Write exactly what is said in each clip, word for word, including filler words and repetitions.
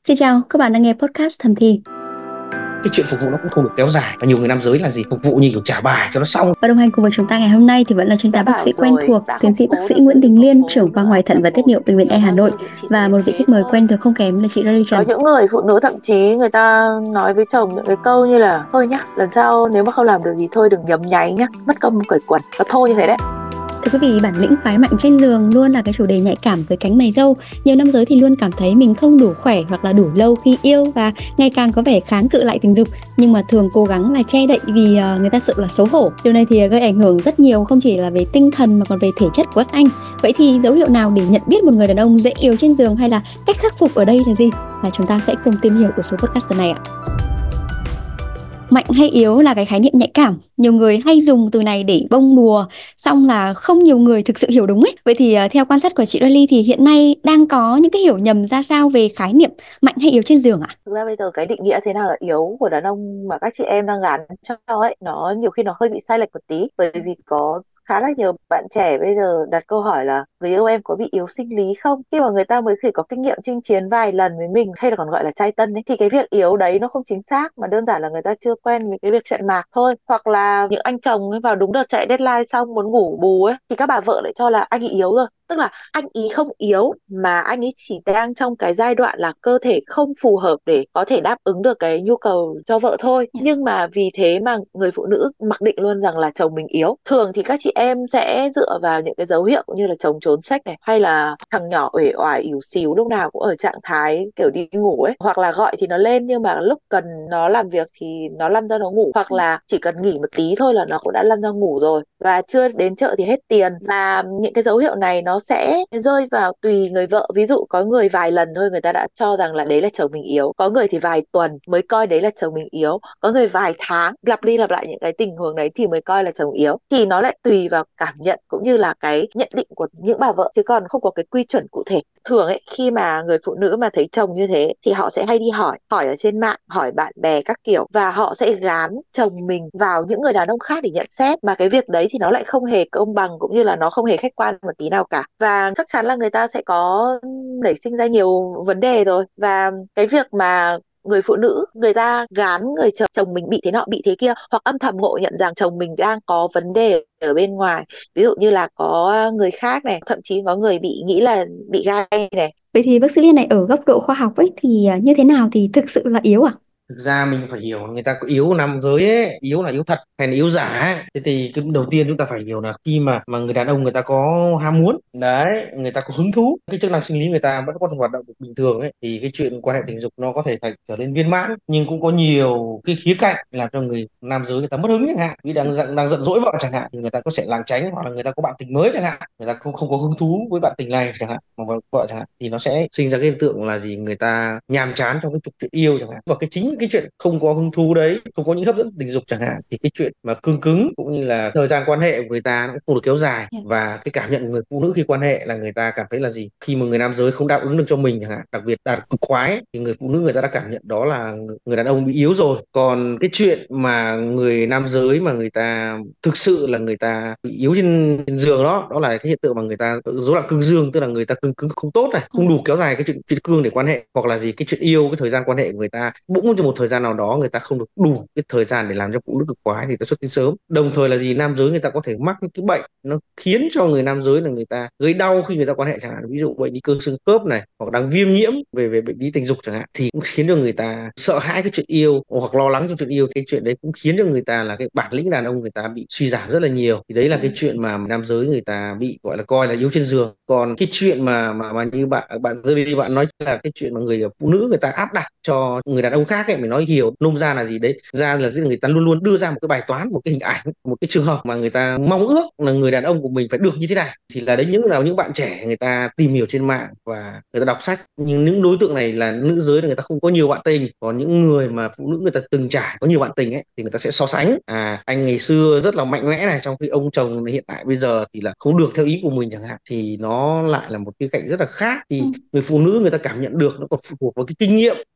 Xin chào, các bạn đang nghe podcast Thầm Thì. Cái chuyện phục vụ nó cũng không được kéo dài, và nhiều người nam giới là gì, phục vụ như kiểu trả bài cho nó xong. Và đồng hành cùng với chúng ta ngày hôm nay thì vẫn là chuyên gia Đã bác sĩ bảo quen rồi, thuộc, đã tiến không sĩ bác cố sĩ được Nguyễn thì Đình đừng Liên, cố trưởng khoa nữa. ngoại thận và Tập tiết một niệu bệnh viện nhiều E Hà hơn Nội, rồi thì chị và thấy một vị thế khách mời thôi. quen thuộc không kém là chị Rally Có Trần. những người phụ nữ thậm chí người ta nói với chồng những cái câu như là thôi nhá, lần sau nếu mà không làm được gì thôi đừng nhấm nháy nhá, mất công cởi quần, nó thôi như thế đấy. Thưa quý vị, bản lĩnh phái mạnh trên giường luôn là cái chủ đề nhạy cảm với cánh mày râu. Nhiều nam giới thì luôn cảm thấy mình không đủ khỏe hoặc là đủ lâu khi yêu và ngày càng có vẻ kháng cự lại tình dục, nhưng mà thường cố gắng là che đậy vì uh, người ta sợ là xấu hổ. Điều này thì gây ảnh hưởng rất nhiều, không chỉ là về tinh thần mà còn về thể chất của các anh. Vậy thì dấu hiệu nào để nhận biết một người đàn ông dễ yếu trên giường, hay là cách khắc phục ở đây là gì? Và chúng ta sẽ cùng tìm hiểu ở số podcast này ạ. Mạnh hay yếu là cái khái niệm nhạy cảm. Nhiều người hay dùng từ này để bông đùa, xong là không nhiều người thực sự hiểu đúng ấy. Vậy thì uh, theo quan sát của chị Rally thì hiện nay đang có những cái hiểu nhầm ra sao về khái niệm mạnh hay yếu trên giường ạ? Thực ra bây giờ cái định nghĩa thế nào là yếu của đàn ông mà các chị em đang gán cho ấy, nó nhiều khi nó hơi bị sai lệch một tí. Bởi vì có khá là nhiều bạn trẻ bây giờ đặt câu hỏi là người yêu em có bị yếu sinh lý không? Khi mà người ta mới chỉ có kinh nghiệm chinh chiến vài lần với mình, hay là còn gọi là trai tân ấy, thì cái việc yếu đấy nó không chính xác, mà đơn giản là người ta chưa quen với cái việc chạy mạc thôi. Hoặc là những anh chồng ấy vào đúng đợt chạy deadline xong muốn ngủ bù ấy, thì các bà vợ lại cho là anh ấy yếu rồi. Tức là anh ý không yếu, mà anh ấy chỉ đang trong cái giai đoạn là cơ thể không phù hợp để có thể đáp ứng được cái nhu cầu cho vợ thôi. Nhưng mà vì thế mà người phụ nữ mặc định luôn rằng là chồng mình yếu. Thường thì các chị em sẽ dựa vào những cái dấu hiệu như là chồng trốn sách này, hay là thằng nhỏ uể oải ỉu xìu lúc nào cũng ở trạng thái kiểu đi ngủ ấy, hoặc là gọi thì nó lên nhưng mà lúc cần nó làm việc thì nó lăn ra nó ngủ, hoặc là chỉ cần nghỉ một tí thôi là nó cũng đã lăn ra ngủ rồi, và chưa đến chợ thì hết tiền. Và những cái dấu hiệu này nó sẽ rơi vào tùy người vợ. Ví dụ có người vài lần thôi người ta đã cho rằng là đấy là chồng mình yếu, có người thì vài tuần mới coi đấy là chồng mình yếu, có người vài tháng lặp đi lặp lại những cái tình huống đấy thì mới coi là chồng yếu. Thì nó lại tùy vào cảm nhận cũng như là cái nhận định của những bà vợ, chứ còn không có cái quy chuẩn cụ thể. Thường ấy, khi mà người phụ nữ mà thấy chồng như thế thì họ sẽ hay đi hỏi hỏi ở trên mạng, hỏi bạn bè các kiểu, và họ sẽ gán chồng mình vào những người đàn ông khác để nhận xét. Mà cái việc đấy thì nó lại không hề công bằng, cũng như là nó không hề khách quan một tí nào cả, và chắc chắn là người ta sẽ có nảy sinh ra nhiều vấn đề rồi. Và cái việc mà người phụ nữ người ta gán người chồng chồng mình bị thế nọ bị thế kia, hoặc âm thầm ngộ nhận rằng chồng mình đang có vấn đề ở bên ngoài, ví dụ như là có người khác này, thậm chí có người bị nghĩ là bị gai này. Vậy thì bác sĩ Liên này, ở góc độ khoa học ấy thì uh, như thế nào thì thực sự là yếu ạ? Thực ra mình phải hiểu người ta có yếu nam giới ấy, yếu là yếu thật hay là yếu giả ấy. Thế thì cái đầu tiên chúng ta phải hiểu là khi mà mà người đàn ông người ta có ham muốn đấy, người ta có hứng thú, cái chức năng sinh lý người ta vẫn có thể hoạt động được bình thường ấy, thì cái chuyện quan hệ tình dục nó có thể thành trở nên viên mãn. Nhưng cũng có nhiều cái khía cạnh làm cho người nam giới người ta mất hứng chẳng hạn, vì đang giận đang giận dỗi vợ chẳng hạn, thì người ta có sẽ lảng tránh, hoặc là người ta có bạn tình mới chẳng hạn, người ta không không có hứng thú với bạn tình này chẳng hạn, mà vợ chẳng hạn, thì nó sẽ sinh ra cái hiện tượng là gì, người ta nhàm chán trong cái chuyện yêu chẳng hạn. Và cái chính cái chuyện không có hứng thú đấy, không có những hấp dẫn tình dục chẳng hạn, thì cái chuyện mà cương cứng cũng như là thời gian quan hệ của người ta nó cũng không được kéo dài. Và cái cảm nhận của người phụ nữ khi quan hệ là người ta cảm thấy là gì, khi mà người nam giới không đáp ứng được cho mình chẳng hạn, đặc biệt đạt cực khoái ấy, thì người phụ nữ người ta đã cảm nhận đó là người đàn ông bị yếu rồi. Còn cái chuyện mà người nam giới mà người ta thực sự là người ta bị yếu trên, trên giường, đó đó là cái hiện tượng mà người ta rối loạn cương dương, tức là người ta cương cứng không tốt này, không đủ kéo dài cái chuyện, chuyện cương để quan hệ, hoặc là gì, cái chuyện yêu, cái thời gian quan hệ của người ta bỗng trong một thời gian nào đó người ta không được đủ cái thời gian để làm cho phụ nữ cực khoái thì ta xuất tinh sớm. Đồng thời là gì, nam giới người ta có thể mắc những cái bệnh nó khiến cho người nam giới là người ta gây đau khi người ta quan hệ chẳng hạn, ví dụ bệnh lý cơ xương khớp này, hoặc đang viêm nhiễm về về bệnh lý tình dục chẳng hạn, thì cũng khiến cho người ta sợ hãi cái chuyện yêu, hoặc lo lắng trong chuyện yêu. Cái chuyện đấy cũng khiến cho người ta là cái bản lĩnh đàn ông người ta bị suy giảm rất là nhiều. Thì đấy là cái chuyện mà nam giới người ta bị gọi là coi là yếu trên giường. Còn cái chuyện mà mà mà như bạn bạn rơi đi bạn nói là cái chuyện mà người phụ nữ người ta áp đặt cho người đàn ông khác ấy, mình nói hiểu nôm ra là gì đấy, ra là người ta luôn luôn đưa ra một cái bài toán, một cái hình ảnh, một cái trường hợp mà người ta mong ước là người đàn ông của mình phải được như thế này. Thì là đấy, những nào những bạn trẻ người ta tìm hiểu trên mạng và người ta đọc sách, nhưng những đối tượng này là nữ giới là người ta không có nhiều bạn tình. Còn những người mà phụ nữ người ta từng trải có nhiều bạn tình ấy, thì người ta sẽ so sánh, à anh ngày xưa rất là mạnh mẽ này, trong khi ông chồng hiện tại bây giờ thì là không được theo ý của mình chẳng hạn, thì nó lại là một cái cạnh rất là khác. Thì người phụ nữ người ta cảm nhận được nó còn phụ thuộc vào cái kinh nghiệm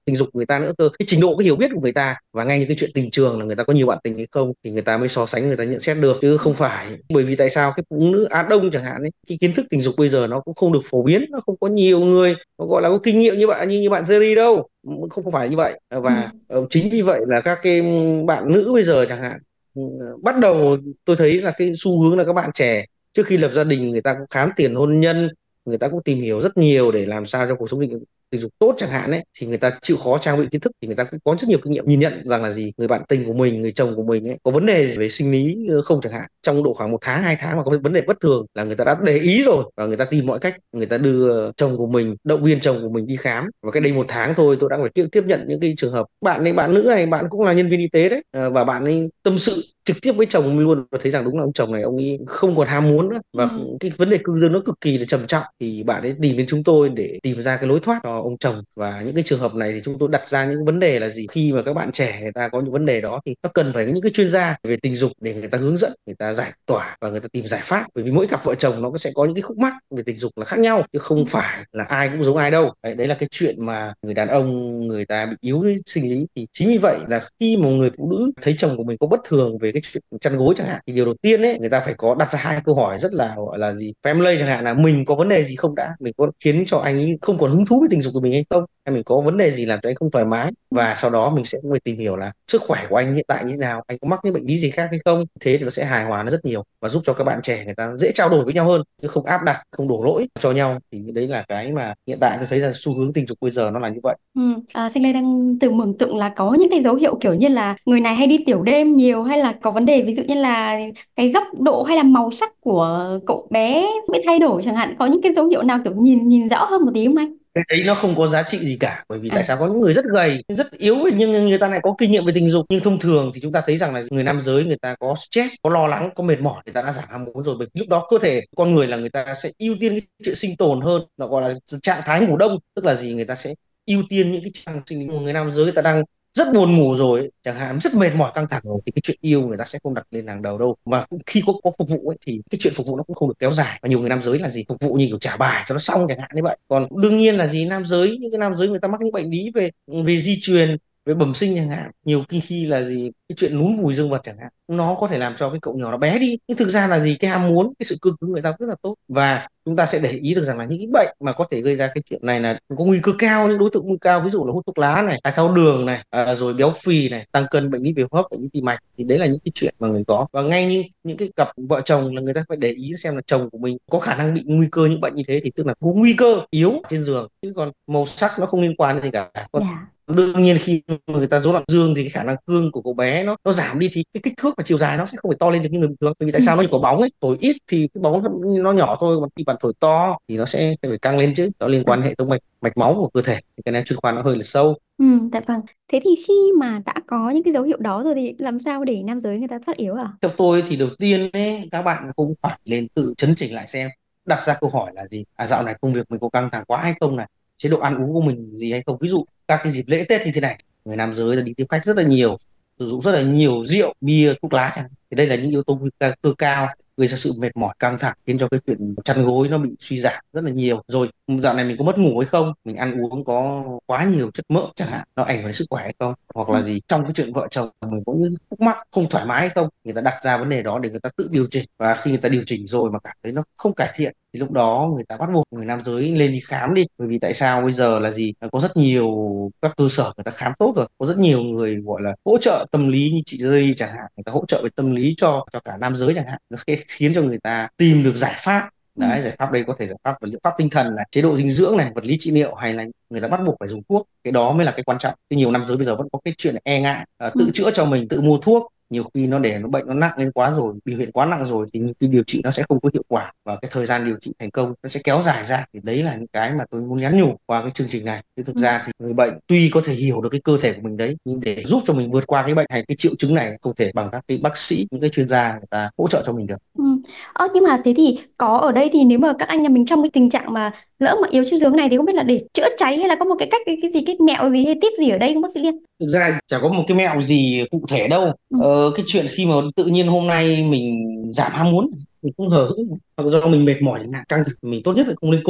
tình dục của người ta nữa cơ, cái trình độ, cái hiểu biết của người ta. Và ngay như cái chuyện tình trường là người ta có nhiều bạn tình hay không thì người ta mới so sánh, người ta nhận xét được, chứ không phải. Bởi vì tại sao cái phụ nữ Á Đông chẳng hạn ấy, cái kiến thức tình dục bây giờ nó cũng không được phổ biến, nó không có nhiều người nó gọi là có kinh nghiệm như bạn, như như bạn Jerry đâu, không không phải như vậy. Ừ. Và ờ, chính vì vậy là các cái bạn nữ bây giờ chẳng hạn, ừ, bắt đầu tôi thấy là cái xu hướng là các bạn trẻ trước khi lập gia đình người ta cũng khám tiền hôn nhân, người ta cũng tìm hiểu rất nhiều để làm sao cho cuộc sống tình, tình dục tốt chẳng hạn ấy, thì người ta chịu khó trang bị kiến thức, thì người ta cũng có rất nhiều kinh nghiệm nhìn nhận rằng là gì, người bạn tình của mình, người chồng của mình ấy có vấn đề gì về sinh lý không chẳng hạn, trong độ khoảng một tháng hai tháng mà có vấn đề bất thường là người ta đã để ý rồi, và người ta tìm mọi cách người ta đưa chồng của mình, động viên chồng của mình đi khám. Và cái đây một tháng thôi tôi đã phải tiếp tiếp nhận những cái trường hợp bạn ấy, bạn nữ này, bạn cũng là nhân viên y tế đấy. Ờ, và bạn ấy tâm sự trực tiếp với chồng mình luôn, và thấy rằng đúng là ông chồng này ông ấy không còn ham muốn nữa, và Ừ. cái vấn đề cương dương nó cực kỳ là trầm trọng, thì bạn ấy tìm đến chúng tôi để tìm ra cái lối thoát cho ông chồng. Và những cái trường hợp này thì chúng tôi đặt ra những vấn đề là gì, khi mà các bạn trẻ người ta có những vấn đề đó thì nó cần phải có những cái chuyên gia về tình dục để người ta hướng dẫn, người ta giải tỏa và người ta tìm giải pháp. Bởi vì mỗi cặp vợ chồng nó sẽ có những cái khúc mắc về tình dục là khác nhau, chứ không phải là ai cũng giống ai đâu. Đấy, đấy là cái chuyện mà người đàn ông người ta bị yếu cái sinh lý. Thì chính vì vậy là khi mà một người phụ nữ thấy chồng của mình có bất thường về cái chuyện chăn gối chẳng hạn, thì điều đầu tiên ấy người ta phải có đặt ra hai câu hỏi rất là gọi là gì, family chẳng hạn, là mình có vấn đề gì không đã, mình có khiến cho anh ấy không còn hứng thú với tình dục của mình hay không, hay mình có vấn đề gì làm cho anh không thoải mái. Và sau đó mình sẽ phải tìm hiểu là sức khỏe của anh hiện tại như thế nào, anh có mắc những bệnh lý gì khác hay không. Thế thì nó sẽ hài hòa nó rất nhiều và giúp cho các bạn trẻ người ta dễ trao đổi với nhau hơn, chứ không áp đặt, không đổ lỗi cho nhau. Thì đấy là cái mà hiện tại tôi thấy là xu hướng tình dục bây giờ nó là như vậy. Ừ. À, Sinh Lê đang tự mường tượng là có những cái dấu hiệu kiểu như là người này hay đi tiểu đêm nhiều, hay là có vấn đề ví dụ như là cái góc độ hay là màu sắc của cậu bé bị thay đổi chẳng hạn, có những cái dấu hiệu nào kiểu nhìn nhìn rõ hơn một tí không anh? Cái đấy nó không có giá trị gì cả, bởi vì À. tại sao có những người rất gầy rất yếu ấy, nhưng người ta lại có kinh nghiệm về tình dục. Nhưng thông thường thì chúng ta thấy rằng là người nam giới người ta có stress, có lo lắng, có mệt mỏi, người ta đã giảm ham muốn rồi. Bởi vì lúc đó cơ thể con người là người ta sẽ ưu tiên cái chuyện sinh tồn hơn, nó gọi là trạng thái ngủ đông. Tức là gì, người ta sẽ ưu tiên những cái trạng sinh lý của người nam giới, người ta đang rất buồn ngủ rồi ấy, chẳng hạn rất mệt mỏi căng thẳng rồi, thì cái chuyện yêu người ta sẽ không đặt lên hàng đầu đâu. Và cũng khi có có phục vụ ấy, thì cái chuyện phục vụ nó cũng không được kéo dài. Và nhiều người nam giới là gì, phục vụ như kiểu trả bài cho nó xong chẳng hạn như vậy. Còn đương nhiên là gì, nam giới, những cái nam giới người ta mắc những bệnh lý về về di truyền, về bẩm sinh chẳng hạn, nhiều khi khi là gì, cái chuyện núm vùi dương vật chẳng hạn, nó có thể làm cho cái cậu nhỏ nó bé đi. Nhưng thực ra là gì, cái ham muốn, cái sự cương cứng người ta rất là tốt. Và chúng ta sẽ để ý được rằng là những cái bệnh mà có thể gây ra cái chuyện này là có nguy cơ cao, những đối tượng nguy cơ cao, ví dụ là hút thuốc lá này, đái tháo đường này, à, rồi béo phì này, tăng cân, bệnh lý về hô hấp, bệnh lý tim mạch. Thì đấy là những cái chuyện mà người có. Và ngay như những cái cặp vợ chồng là người ta phải để ý xem là chồng của mình có khả năng bị nguy cơ những bệnh như thế, thì tức là có nguy cơ yếu trên giường. Chứ còn màu sắc nó không liên quan gì cả. Còn Dạ. đương nhiên khi người ta rối loạn dương thì cái khả năng cương của cậu bé nó nó giảm đi, thì cái kích thước và chiều dài nó sẽ không phải to lên được như người bình thường. Bởi vì tại Ừ. sao, nó như quả bóng ấy, thổi ít thì cái bóng nó, nó nhỏ thôi, còn khi bạn thổi to thì nó sẽ phải căng lên, chứ nó liên quan đến hệ thống mạch mạch máu của cơ thể. Cái này chuyên khoa nó hơi là sâu. Ừ, dạ vâng. Thế thì khi mà đã có những cái dấu hiệu đó rồi thì làm sao để nam giới người ta thoát yếu à? Theo tôi thì đầu tiên ấy, các bạn cũng phải lên tự chấn chỉnh lại xem, đặt ra câu hỏi là gì, à dạo này công việc mình có căng thẳng quá hay không này, chế độ ăn uống của mình gì hay không. Ví dụ các cái dịp lễ Tết như thế này, người nam giới là đi tiếp khách rất là nhiều, sử dụng rất là nhiều rượu bia thuốc lá chẳng hạn. Thì đây là những yếu tố nguy cơ cơ cao gây ra sự mệt mỏi căng thẳng, khiến cho cái chuyện chăn gối nó bị suy giảm rất là nhiều. Rồi dạo này mình có mất ngủ hay không, mình ăn uống có quá nhiều chất mỡ chẳng hạn, nó ảnh hưởng đến sức khỏe hay không. Hoặc Ừ. là gì, trong cái chuyện vợ chồng mình có những khúc mắc không thoải mái hay không, người ta đặt ra vấn đề đó để người ta tự điều chỉnh. Và khi người ta điều chỉnh rồi mà cảm thấy nó không cải thiện thì lúc đó người ta bắt buộc người nam giới lên đi khám đi. Bởi vì tại sao bây giờ là gì, có rất nhiều các cơ sở người ta khám tốt rồi, có rất nhiều người gọi là hỗ trợ tâm lý như chị Dây chẳng hạn, người ta hỗ trợ về tâm lý cho cho cả nam giới chẳng hạn, nó sẽ khiến cho người ta tìm được giải pháp. Ừ. Đấy, giải pháp đây có thể giải pháp vật liệu pháp tinh thần này, chế độ dinh dưỡng này, vật lý trị liệu, hay là người ta bắt buộc phải dùng thuốc. Cái đó mới là cái quan trọng. Thì nhiều nam giới bây giờ vẫn có cái chuyện e ngại, à, Ừ. tự chữa cho mình, tự mua thuốc. Nhiều khi nó để nó bệnh nó nặng lên quá rồi, biểu hiện quá nặng rồi, thì cái điều trị nó sẽ không có hiệu quả, và cái thời gian điều trị thành công nó sẽ kéo dài ra. Thì đấy là những cái mà tôi muốn nhắn nhủ qua cái chương trình này. Chứ thực Ừ. ra thì người bệnh tuy có thể hiểu được cái cơ thể của mình đấy, nhưng để giúp cho mình vượt qua cái bệnh hay cái triệu chứng này không thể bằng các cái bác sĩ, những cái chuyên gia người ta hỗ trợ cho mình được. Ừ. Ờ, nhưng mà thế thì có ở đây thì nếu mà các anh nhà mình trong cái tình trạng mà lỡ mà yếu trên giường này thì không biết là để chữa cháy hay là có một cái cách cái, cái gì cái mẹo gì hay tip gì ở đây không bác sĩ Liên? Thực ra chả có một cái mẹo gì cụ thể đâu. Ừ. Ờ, cái chuyện khi mà tự nhiên hôm nay mình giảm ham muốn, mình cũng hờ hững, hoặc do mình mệt mỏi chẳng hạn, căng thẳng, mình tốt nhất là không nên cố.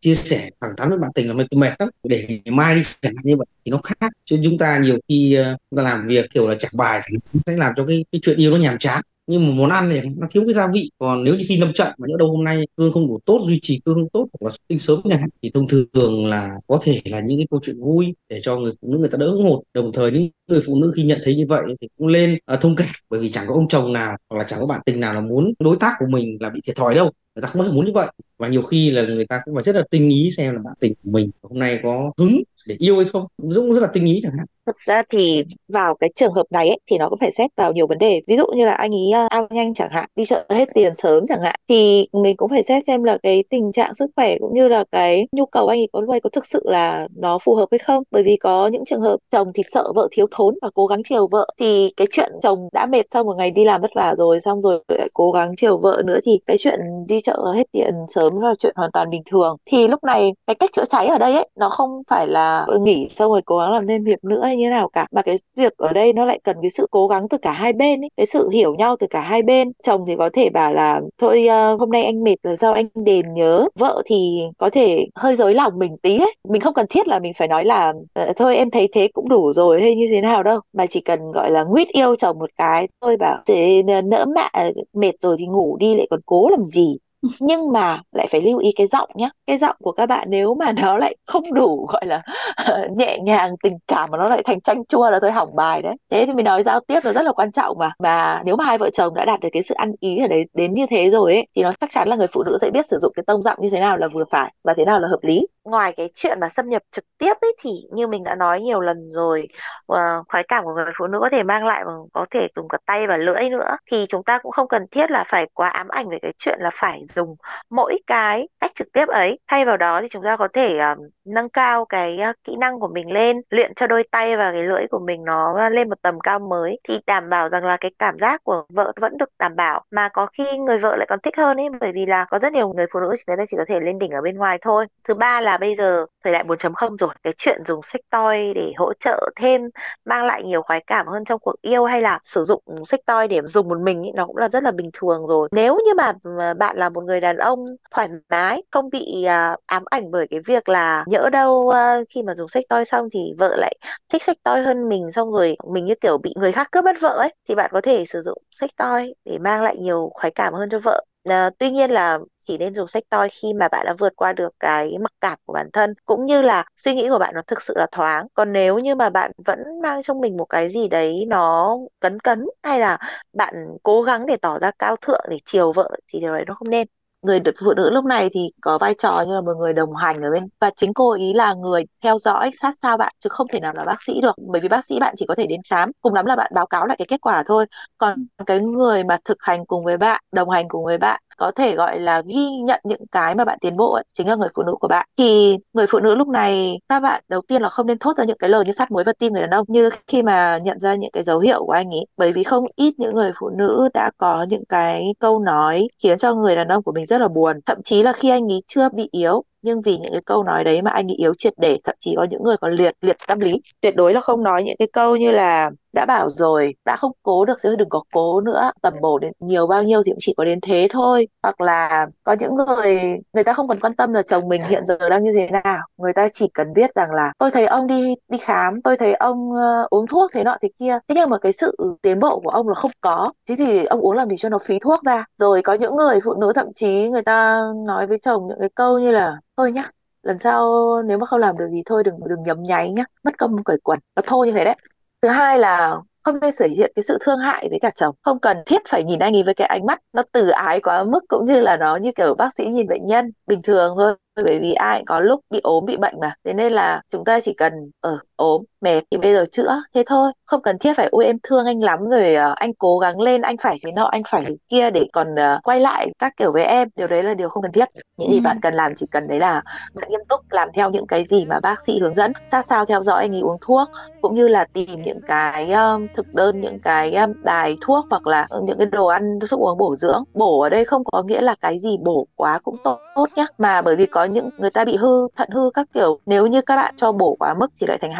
chia sẻ thẳng thắn với bạn tình là mày tôi mệt lắm, để ngày mai đi, chẳng hạn như vậy thì nó khác. Chứ chúng ta nhiều khi ờ, chúng ta làm việc kiểu là trả bài thì nó sẽ làm cho cái cái chuyện yêu nó nhàm chán. Nhưng mà món ăn này nó thiếu cái gia vị, còn nếu như khi lâm trận mà nhỡ đâu hôm nay cương không đủ tốt, duy trì cương không tốt, hoặc là xuất tinh sớm chẳng hạn, thì thông thường là có thể là những cái câu chuyện vui để cho người phụ nữ người ta đỡ ngột. Đồng thời những người phụ nữ khi nhận thấy như vậy thì cũng lên ờ, thông cảm, bởi vì chẳng có ông chồng nào hoặc là chẳng có bạn tình nào là muốn đối tác của mình là bị thiệt thòi đâu, người ta không bao giờ muốn như vậy. Và nhiều khi là người ta cũng phải rất là tinh ý xem là bạn tình của mình hôm nay có hứng để yêu hay không, Dũng rất là tinh ý chẳng hạn. Thực ra thì vào cái trường hợp này ấy, thì nó cũng phải xét vào nhiều vấn đề. Ví dụ như là anh ấy uh, out nhanh chẳng hạn, đi chợ hết tiền sớm chẳng hạn, thì mình cũng phải xét xem là cái tình trạng sức khỏe cũng như là cái nhu cầu anh ấy có lúc ấy có thực sự là nó phù hợp hay không. Bởi vì có những trường hợp chồng thì sợ vợ thiếu thốn và cố gắng chiều vợ, thì cái chuyện chồng đã mệt sau một ngày đi làm vất vả rồi, xong rồi lại cố gắng chiều vợ nữa, thì cái chuyện đi chợ hết tiền sớm là chuyện hoàn toàn bình thường. Thì lúc này cái cách chữa cháy ở đây ấy, nó không phải là nghỉ xong rồi cố gắng làm thêm việc nữa hay như thế nào cả, mà cái việc ở đây nó lại cần cái sự cố gắng từ cả hai bên ấy, cái sự hiểu nhau từ cả hai bên. Chồng thì có thể bảo là thôi uh, hôm nay anh mệt rồi sao anh đền nhớ. Vợ thì có thể hơi dối lòng mình tí ấy, mình không cần thiết là mình phải nói là uh, thôi em thấy thế cũng đủ rồi hay như thế nào đâu, mà chỉ cần gọi là nguyết yêu chồng một cái thôi, bảo "Chị nỡ mạ, mệt rồi thì ngủ đi lại còn cố làm gì". Nhưng mà lại phải lưu ý cái giọng nhá, cái giọng của các bạn nếu mà nó lại không đủ gọi là nhẹ nhàng tình cảm, mà nó lại thành chanh chua là thôi hỏng bài đấy. Thế thì mình nói giao tiếp là rất là quan trọng, mà mà nếu mà hai vợ chồng đã đạt được cái sự ăn ý ở đấy đến như thế rồi ấy, thì nó chắc chắn là người phụ nữ sẽ biết sử dụng cái tông giọng như thế nào là vừa phải và thế nào là hợp lý. Ngoài cái chuyện mà xâm nhập trực tiếp ấy, thì như mình đã nói nhiều lần rồi, uh, khoái cảm của người phụ nữ có thể mang lại bằng có thể dùng cả tay và lưỡi nữa, thì chúng ta cũng không cần thiết là phải quá ám ảnh về cái chuyện là phải dùng mỗi cái cách trực tiếp ấy. Thay vào đó thì chúng ta có thể uh, nâng cao cái uh, kỹ năng của mình lên, luyện cho đôi tay và cái lưỡi của mình nó lên một tầm cao mới, thì đảm bảo rằng là cái cảm giác của vợ vẫn được đảm bảo, mà có khi người vợ lại còn thích hơn ấy, bởi vì là có rất nhiều người phụ nữ người ta chỉ có thể lên đỉnh ở bên ngoài thôi. Thứ ba là bây giờ thời đại bốn chấm không rồi, cái chuyện dùng sex toy để hỗ trợ thêm, mang lại nhiều khoái cảm hơn trong cuộc yêu, hay là sử dụng sex toy để dùng một mình ý, nó cũng là rất là bình thường rồi. Nếu như mà mà bạn là một người đàn ông thoải mái, không bị à, ám ảnh bởi cái việc là nhỡ đâu à, khi mà dùng sex toy xong thì vợ lại thích sex toy hơn mình, xong rồi mình như kiểu bị người khác cướp mất vợ ấy, thì bạn có thể sử dụng sex toy để mang lại nhiều khoái cảm hơn cho vợ. À, tuy nhiên là chỉ nên dùng sex toy khi mà bạn đã vượt qua được cái mặc cảm của bản thân, cũng như là suy nghĩ của bạn nó thực sự là thoáng. Còn nếu như mà bạn vẫn mang trong mình một cái gì đấy nó cấn cấn, hay là bạn cố gắng để tỏ ra cao thượng để chiều vợ, thì điều đấy nó không nên. Người đ- phụ nữ lúc này thì có vai trò như là một người đồng hành ở bên, và chính cô ý là người theo dõi sát sao bạn, chứ không thể nào là bác sĩ được, bởi vì bác sĩ bạn chỉ có thể đến khám, cùng lắm là bạn báo cáo lại cái kết quả thôi. Còn cái người mà thực hành cùng với bạn, đồng hành cùng với bạn, có thể gọi là ghi nhận những cái mà bạn tiến bộ ấy, chính là người phụ nữ của bạn. Thì người phụ nữ lúc này, các bạn đầu tiên là không nên thốt ra những cái lời như sát muối vào tim người đàn ông, như khi mà nhận ra những cái dấu hiệu của anh ấy, bởi vì không ít những người phụ nữ đã có những cái câu nói khiến cho người đàn ông của mình rất là buồn, thậm chí là khi anh ấy chưa bị yếu, nhưng vì những cái câu nói đấy mà anh ấy yếu triệt để, thậm chí có những người còn liệt liệt tâm lý. Tuyệt đối là không nói những cái câu như là đã bảo rồi, đã không cố được thì đừng có cố nữa, tầm bổ đến nhiều bao nhiêu thì cũng chỉ có đến thế thôi. Hoặc là có những người, người ta không cần quan tâm là chồng mình hiện giờ đang như thế nào, người ta chỉ cần biết rằng là tôi thấy ông đi đi khám, tôi thấy ông uh, uống thuốc thế nọ thế kia, thế nhưng mà cái sự tiến bộ của ông là không có, thế thì ông uống làm gì cho nó phí thuốc ra. Rồi có những người phụ nữ thậm chí người ta nói với chồng những cái câu như là thôi nhá, lần sau nếu mà không làm được gì thôi đừng đừng nhấm nháy nhá, mất công cởi quần, nó thô như thế đấy. Thứ hai là không nên thể hiện cái sự thương hại với cả chồng, không cần thiết phải nhìn anh ấy với cái ánh mắt nó từ ái quá mức, cũng như là nó như kiểu bác sĩ nhìn bệnh nhân bình thường thôi, bởi vì ai cũng có lúc bị ốm bị bệnh mà. Thế nên là chúng ta chỉ cần ở ốm mệt thì bây giờ chữa thế thôi, không cần thiết phải ôi em thương anh lắm rồi uh, anh cố gắng lên, anh phải thế nọ anh phải thế kia để còn uh, quay lại các kiểu với em. Điều đấy là điều không cần thiết. Những gì bạn cần làm chỉ cần đấy là bạn nghiêm túc làm theo những cái gì mà bác sĩ hướng dẫn, sát sao theo dõi anh ấy uống thuốc, cũng như là tìm những cái um, thực đơn, những cái um, đài thuốc, hoặc là những cái đồ ăn thuốc uống bổ dưỡng. Bổ ở đây không có nghĩa là cái gì bổ quá cũng tốt, tốt nhá, mà bởi vì có những người ta bị hư thận hư các kiểu, nếu như các bạn cho bổ quá mức thì lại thành hại anh ấy đấy.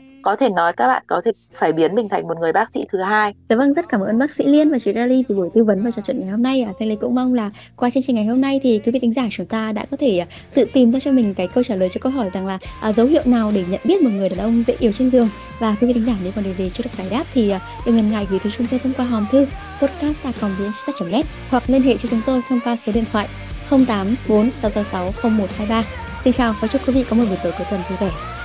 Có thể nói các bạn có thể phải biến mình thành một người bác sĩ thứ hai. Dạ vâng, rất cảm ơn bác sĩ Liên và chị Rally vì buổi tư vấn và trò chuyện ngày hôm nay. À, Lê cũng mong là qua chương trình ngày hôm nay thì quý vị thính giả chúng ta đã có thể à, tự tìm ra cho mình cái câu trả lời cho câu hỏi rằng là à, dấu hiệu nào để nhận biết một người đàn ông dễ yếu trên giường. Và quý vị thính giả nếu còn điều gì chưa được giải đáp thì à, đừng ngần ngại gửi tới chúng tôi thông qua hòm thư podcast a còng vnstat chấm net hoặc liên hệ cho chúng tôi thông qua số điện thoại không tám bốn sáu sáu sáu không một hai ba. Xin chào và chúc quý vị có một buổi tối cuối tuần vui vẻ.